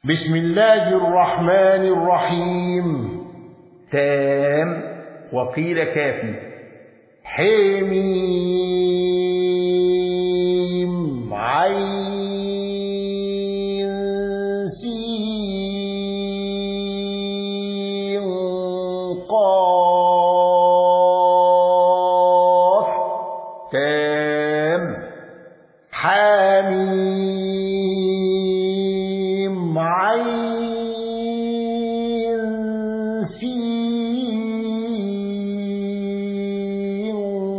بسم الله الرحمن الرحيم. تام وقيل كافي. حميم عين سين قاف تام حميم عين سين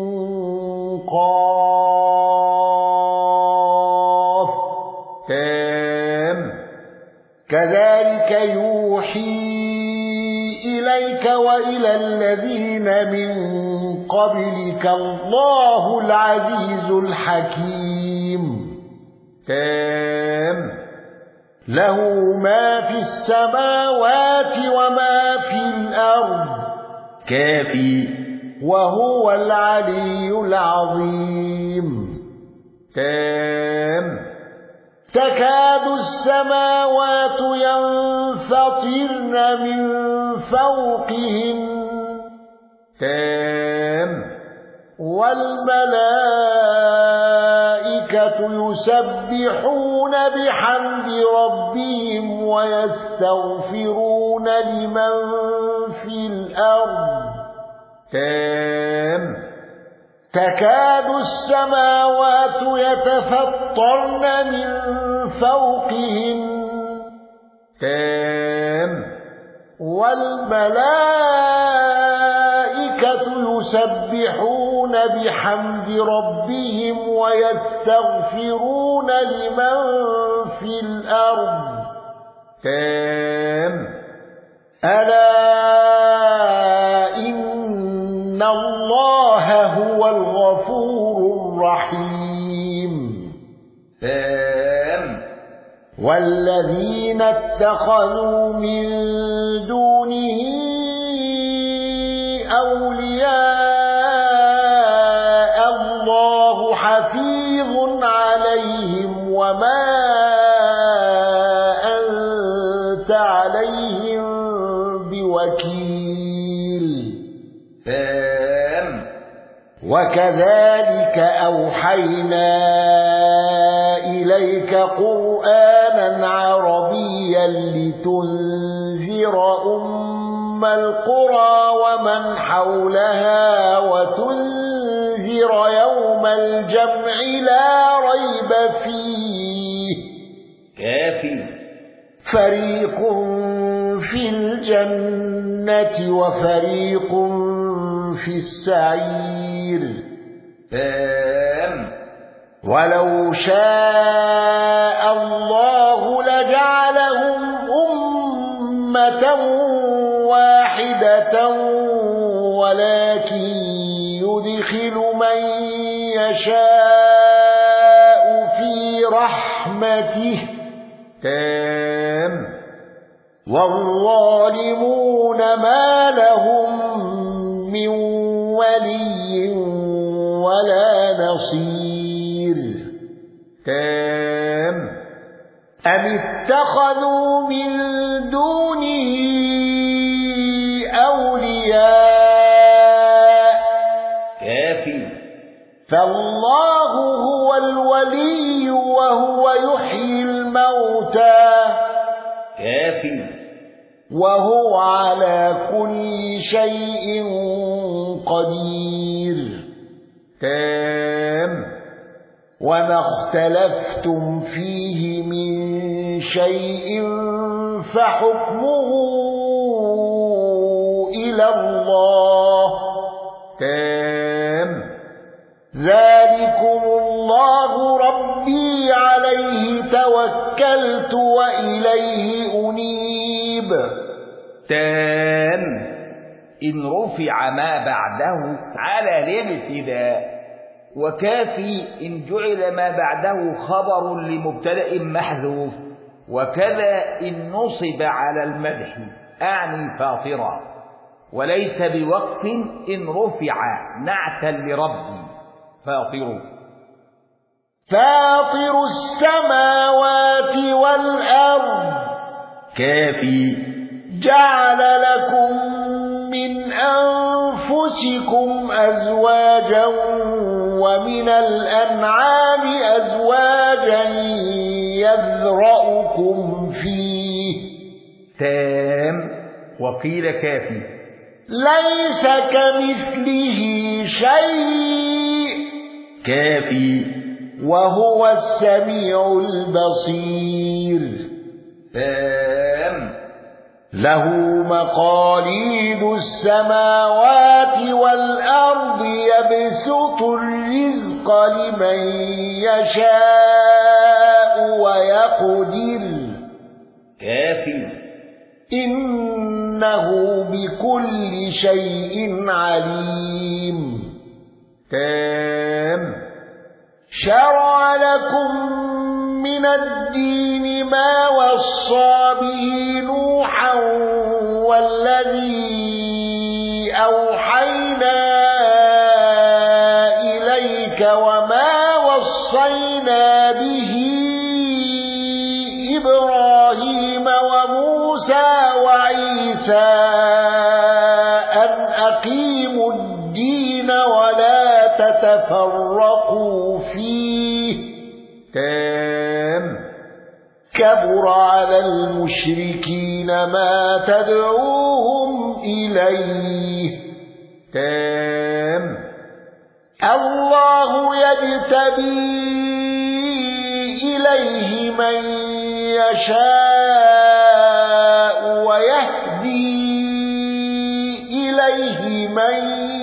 قاف تام كذلك يوحي إليك وإلى الذين من قبلك الله العزيز الحكيم. تام له ما في السماوات وما في الأرض. كافي. وهو العلي العظيم. تام تكاد السماوات ينفطرن من فوقهن. تام والملائكة يسبحون بحمد ربهم ويستغفرون لمن في الأرض. تام تكاد السماوات يتفطرن من فوقهن. تام والملائكة يسبحون بحمد ربهم ويستغفرون لمن في الأرض. تام ألا إن الله هو الغفور الرحيم. تام والذين اتخذوا من دونه أولياء الله حفيظ عليهم وما أنت عليهم بوكيل. تام وكذلك أوحينا إليك قرآنا عربيا لتنذر أم القرى ومن حولها وتنذر يوم الجمع لا ريب فيه. كافي. فريق في الجنة وفريق في السعير. تام ولو شاء الله لجعلهم أمة واحدة ولكن يدخل من يشاء في رحمته. تام والظالمون ما لهم من ولي ولا نصير. تام أم اتخذوا من دونه أولياء. كافي. فالله هو الولي وهو يحيي الموتى. كافي. وهو على كل شيء قدير. تام وما اختلفتم فيه من شيء فحكمه إلى الله. تام ذلكم الله ربي عليه توكلت وإليه أنيب. تام إن رفع ما بعده على الابتداء. وكافي إن جعل ما بعده خبر لمبتدأ محذوف. وكذا إن نصب على المدح أعني فاطرا. وليس بوقف إن رفع نعتا لربي فاطر. فاطر السماوات والأرض كافي جعل لكم من أنفسكم أزواجا ومن الأنعام أزواجا يذرأكم فيه تام وقيل كافي ليس كمثله شيء كافي وهو السميع البصير تام له مقاليد السماوات والأرض يبسط الرزق لمن يشاء ويقدر كافي إنه بكل شيء عليم تام شرع لكم من الدين ما وصى به نوحا والذي أوحينا إليك وما وصينا به إبراهيم وموسى وعيسى أن أقيموا الدين ولا تتفرقوا فيه تام كبر على المشركين ما تدعوهم إليه تام الله يجتبي إليه من يشاء ويهدي إليه من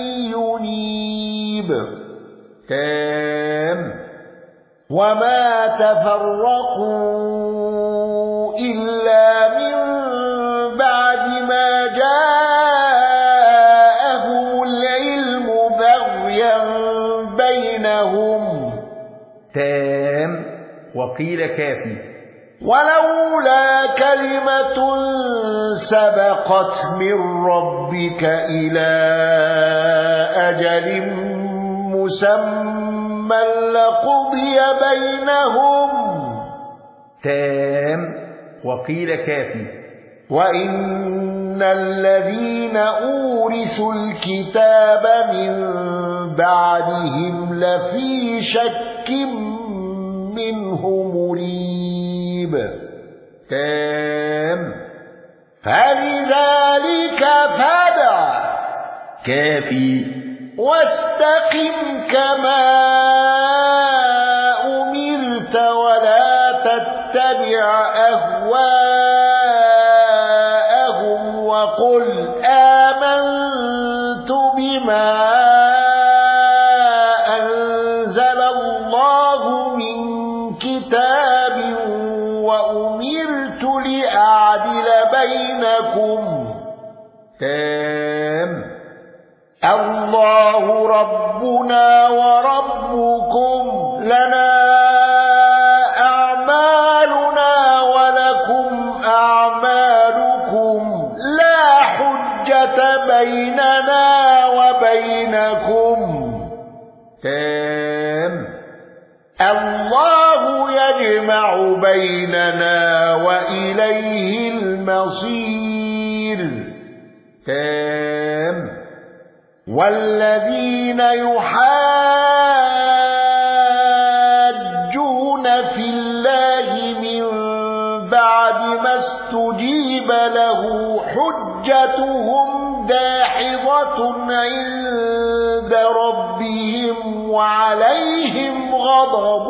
ينيب تام وما تفرقوا إلا من بعد ما جاءهم العلم بغيا بينهم تام وقيل كافي ولولا كلمة سبقت من ربك إلى أجل مسمى لقضي بينهم تام وقيل كافي وإن الذين أورثوا الكتاب من بعدهم لفي شك منه مريب تام فلذلك فادع كافي واستقم كما أمرت ولا تتبع أهواءهم وقل آمنت بما أنزل الله من كتاب وأمرت لأعدل بينكم تام الله ربنا وربكم لنا أعمالنا ولكم أعمالكم لا حجة بيننا وبينكم تام الله يجمع بيننا وإليه المصير تام والذين يحاجون في الله من بعد ما استجيب له حجتهم داحضة عند ربهم وعليهم غضب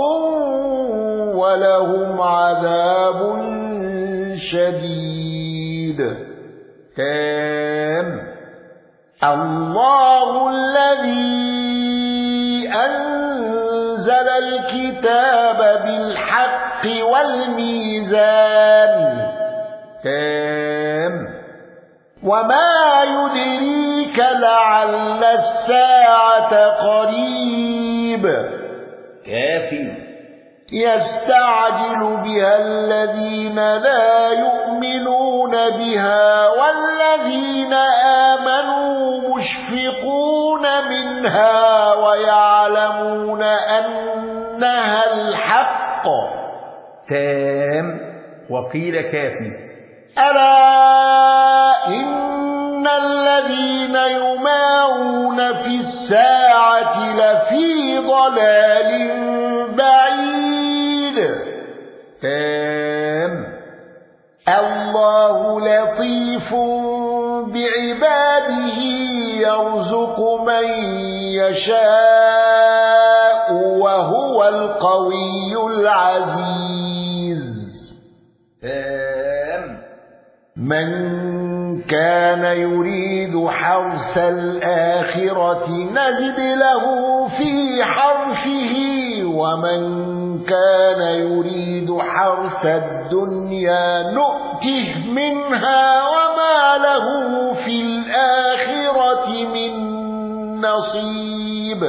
ولهم عذاب شديد تام الله الذي أنزل الكتاب بالحق والميزان تام وما يدريك لعل الساعة قريب كافي يستعجل بها الذين لا يؤمنون بها والذين آمنوا مشفقون منها ويعلمون أنها الحق تام وقيل كافي ألا إن الذين يمارون في الساعة لفي ضلال بعيد الله لطيف بعباده يرزق من يشاء وهو القوي العزيز من كان يريد حرث الآخرة نزد له في حرثه ومن كان يريد حرث الدنيا نؤته منها وما له في الآخرة من نصيب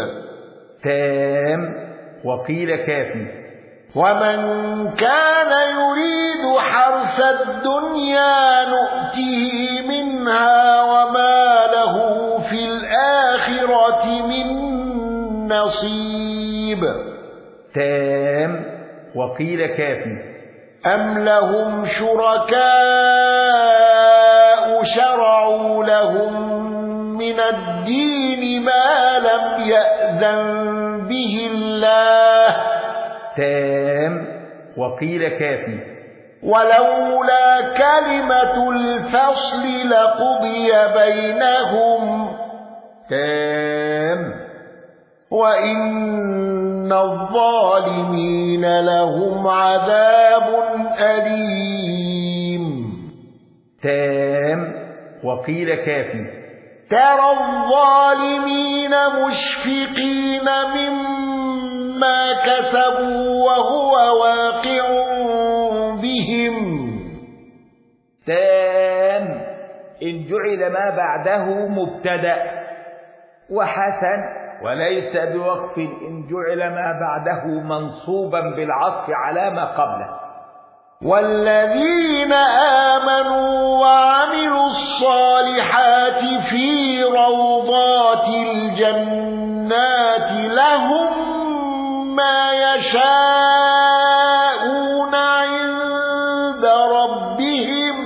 وقيل كافي ومن كان يريد حرث الدنيا نؤته منها وما له في الآخرة من نصيب وقيل كافي أم لهم شركاء شرعوا لهم من الدين ما لم يأذن به الله وقيل كافي ولولا كلمة الفصل لقضي بينهم وإن الظالمين لهم عذاب أليم وقيل كافي ترى الظالمين مشفقين مما كسبوا وهو واقع بهم إن جعل ما بعده مبتدأ وحسن وليس بوقف إن جعل ما بعده منصوبا بالعطف على ما قبله والذين آمنوا وعملوا الصالحات في روضات الجنات لهم ما يشاءون عند ربهم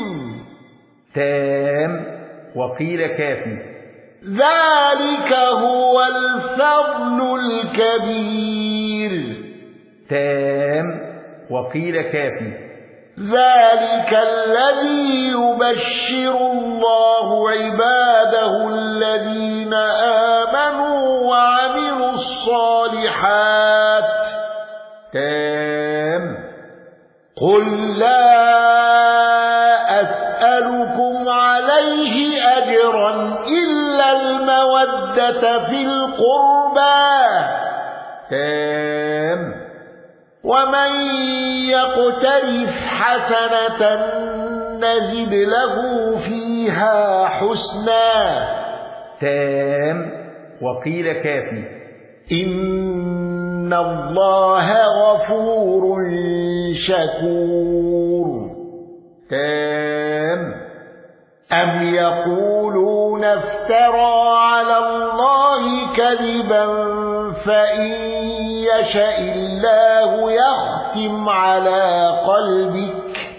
وقيل كافي ذلك هو الفضل الكبير وقيل كافي ذلك الذي يبشر الله عباده الذين آمنوا وعملوا الصالحات قل لا أسألكم عليه أجرا إلا المودة في القربى ومن يقترف حسنة نزد له فيها حسنا وقيل كافي إن الله غفور شكور أم يقولون افترى على الله كذبا فإن يشاء الله يختم على قلبك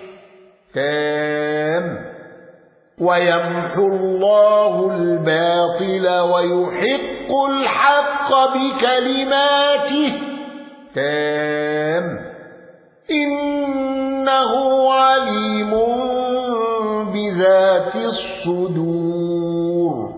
ويمحو الله الباطل ويحق الحق بكلماته إنه عليم بذات الصدور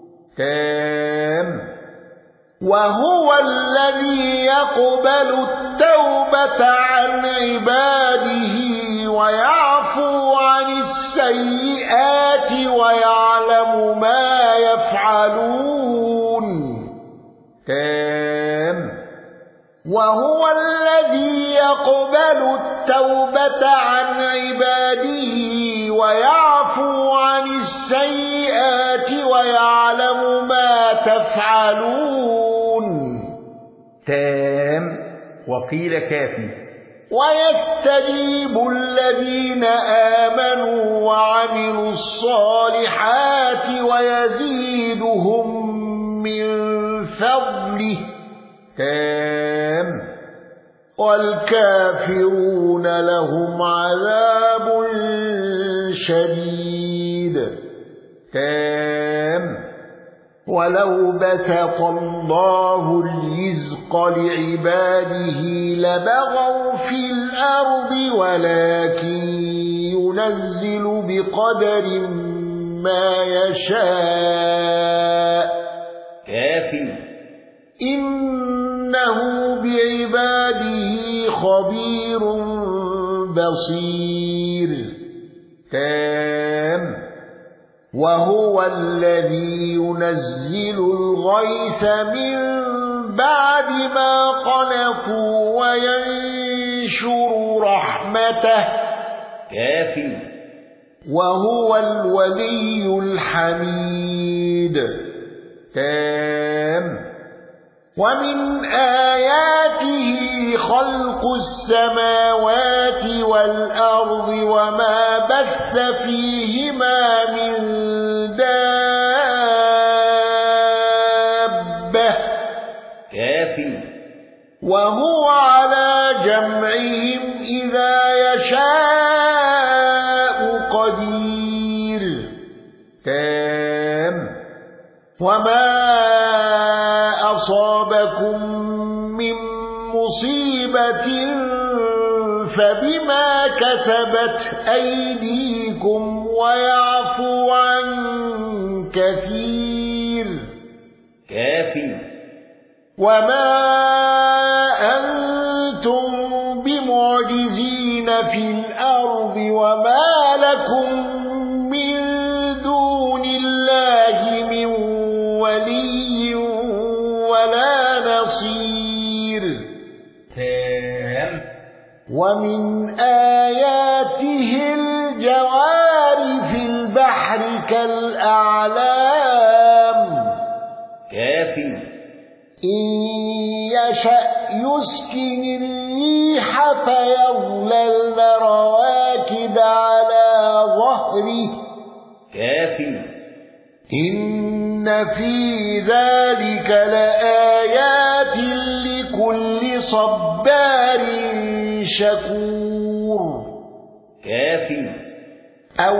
وهو الذي يقبل التوبة عن عباده ويعفو عن السيئات ويعلم ما يفعلون وهو الذي يقبل التوبة عن عباده ويعفو عن السيئات ويعلم ما تفعلون وقيل كافي ويستجيب الذين آمنوا وعملوا الصالحات ويزيدهم من فضله والكافرون لهم عذاب شديد تام. ولو بسط الله الرزق لعباده لبغوا في الأرض ولكن ينزل بقدر ما يشاء كافي. إنه بعباده خبير بصير تام. وهو الذي ينزل الغيث من بعد ما قنطوا وينشر رحمته كافي. وهو الولي الحميد تام. ومن آياته خلق السماوات والأرض وما بث فيهما من دابة كافي. وهو على جمعهم إذا يشاء قدير تام. وما أصابكم من مصيبة فبما كسبت أيديكم ويعفو عن كثير كافي. وما أنتم بمعجزين في الأرض وما لكم من دون الله من ولي ولا نصير تام. ومن آياته الجوار في البحر كالأعلام كافي. إن يشأ يسكن الريح فيظللن رواكد على ظهره كافي. إن في ذلك لآيات لكل صبار شكور كافي. أو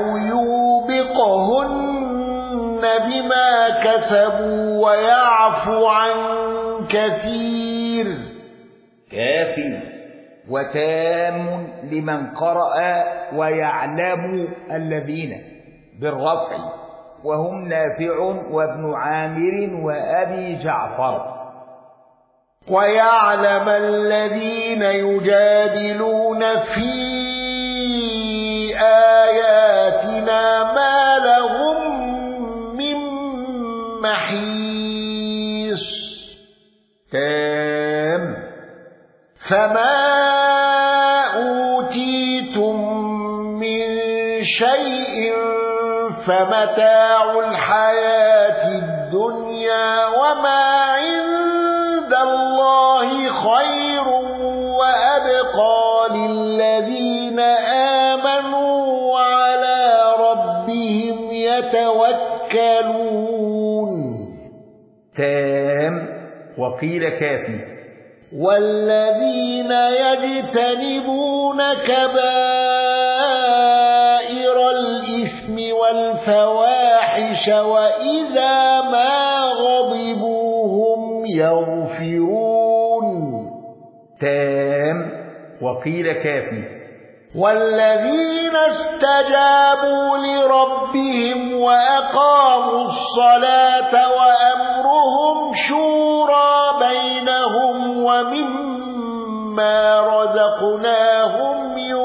يوبقهن بما كسبوا ويعفو عن كثير كافي. وتام لمن قرأ ويعلم الذين بالرفع وهم نافع وابن عامر وأبي جعفر. ويعلم الذين يجادلون في آياتنا ما لهم من محيص تام. فما أوتيتم من شيء فمتاع الحياة الدنيا وما عند الله خير وأبقى للذين آمنوا وعلى ربهم يتوكلون تام. وقيل كافي. والذين يجتنبون كبائر الإثم والفواحش وإذا ما غضبوا هم يغفرون تام. وقيل كافي. والذين استجابوا لربهم وأقاموا الصلاة وأمرهم شورى بينهم ومما رزقناهم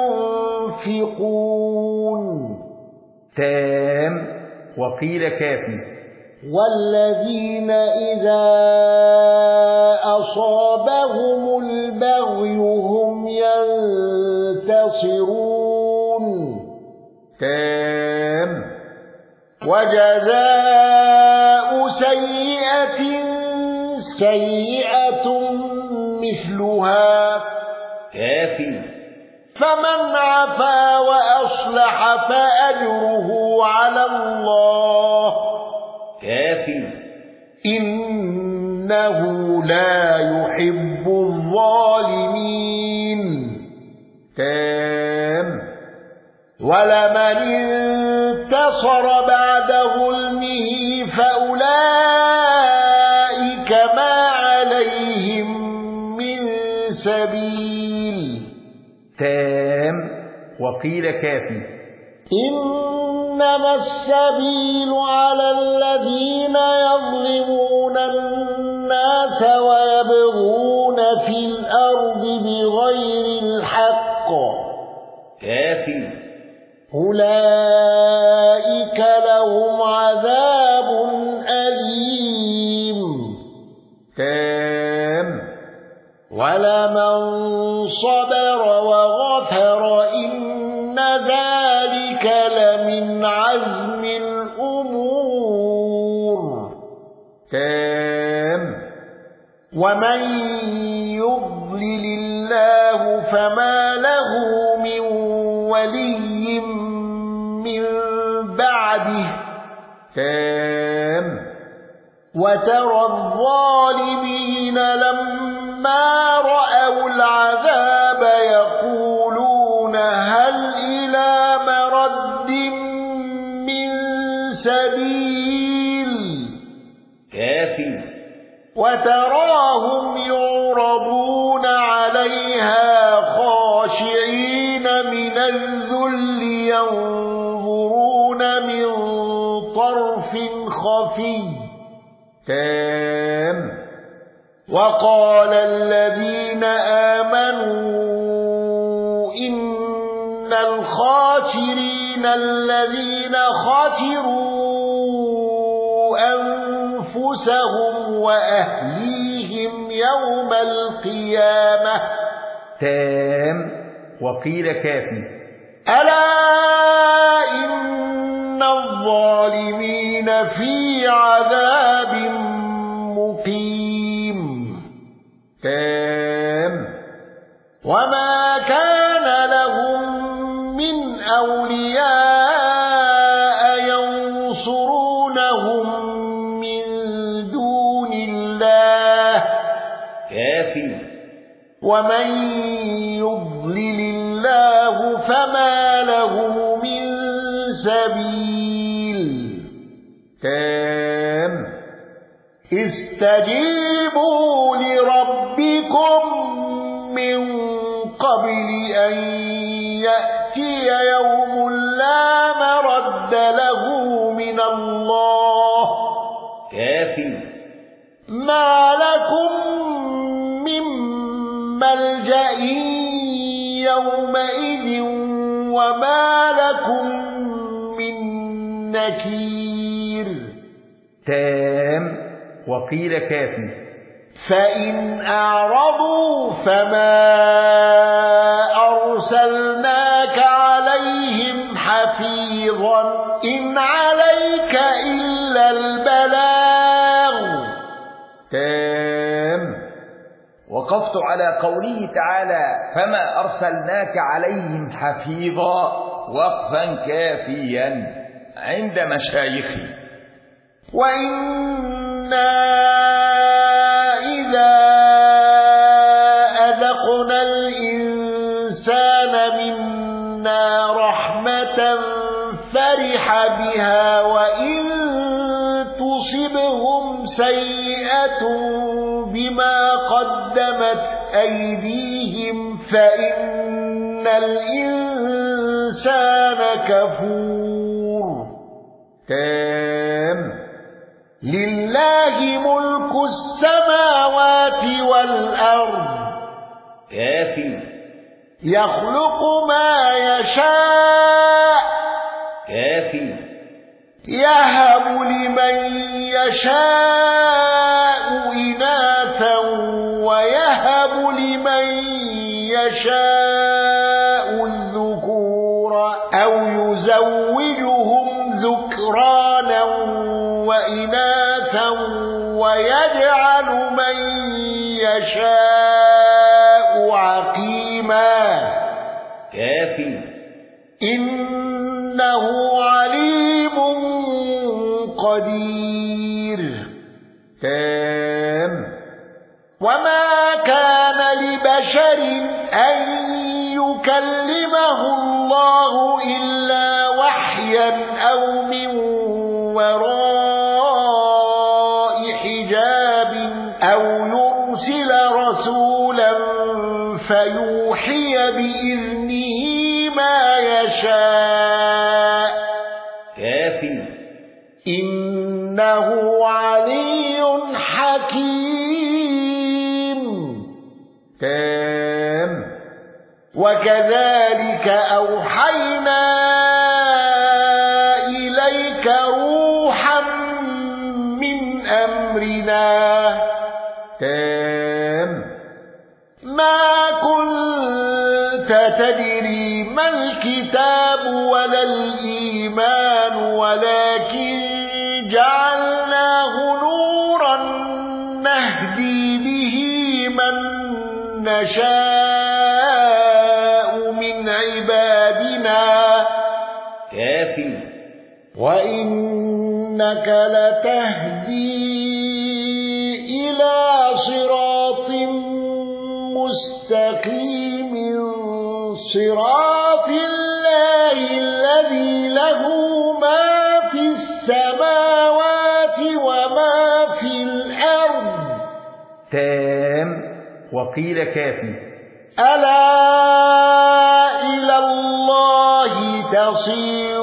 ينفقون تام. وقيل كافي. والذين إذا أصابهم البغي هم ينتصرون تام. وجزاء سيئة سيئة مثلها كافي. فمن عفا وأصلح فأجره على الله كافي. إنه لا يحب الظالمين تام. ولمن انتصر بعد ظلمه فأولئك ما عليهم من سبيل. تام وقيل كافي. إنما السبيل على الذين يظلمون الناس ويبغون في الأرض بغير الحق. كافي. أولئك لهم عذاب أليم. تام. ولمن صبر وغفر إن ذلك لمن عزم الأمور. تام. ومن يضلل الله فما له من ولي من بعده. تام. وترى الظالمين لما رأوا العذاب يقولون هل إلى مرد من سبيل. كافي. وتراهم يعرضون عليها خاشعين من الذل ينظرون من طرف خفي. تام. وقال الذين آمنوا إن الخاسرين الذين خسروا أنفسهم وأهليهم يوم القيامة. تام وقيل كافي. ألا إن الظالمين في عذاب مقيم. تام. وما كان لهم من أولياء ينصرونهم من دون الله. كافي. ومن يضلل الله فما له من سبيل. تام. استجيبوا لربكم من قبل أن يأتي يوم لا مرد له من الله. كافي. ما لكم من ملجأ يومئذ وما لكم من نكير. تام وقيل كافي. فإن أعرضوا فما أرسلناك عليهم حفيظا إن عليك إلا البلاغ. تام. وقفت على قوله تعالى فما أرسلناك عليهم حفيظا وقفا كافيا عند مشايخي. وإنا إذا أذقنا الإنسان منا رحمة فرح بها وإن تصبهم سيئة بما قدمت أيديهم فإن الإنسان كفور. تام. لله ملك السماوات والأرض. كافي. يخلق ما يشاء. كافي. يهب لمن يشاء إناثا ويهب لمن يشاء الذكور أو يزوجهم ذكرانا وإناثا ويجعل من يشاء عقيما. كافي. إنه عليم قدير. تام. وما كان لبشر أن يكلم يعلمه الله إلا وحيا أو من وراء حجاب أو يرسل رسولا فيوحي بإذنه ما يشاء كافي إنه علي حكيم تام وكذلك أوحينا إليك روحا من أمرنا تام ما كنت تدري ما الكتاب ولا الإيمان ولكن جعلناه نورا نهدي به من نشاء من عبادنا كافي وإنك لتهدي إلى صراط مستقيم صراط الله الذي له ما في السماوات وما في الأرض تام وقيل كافي ألا إلى الله تصير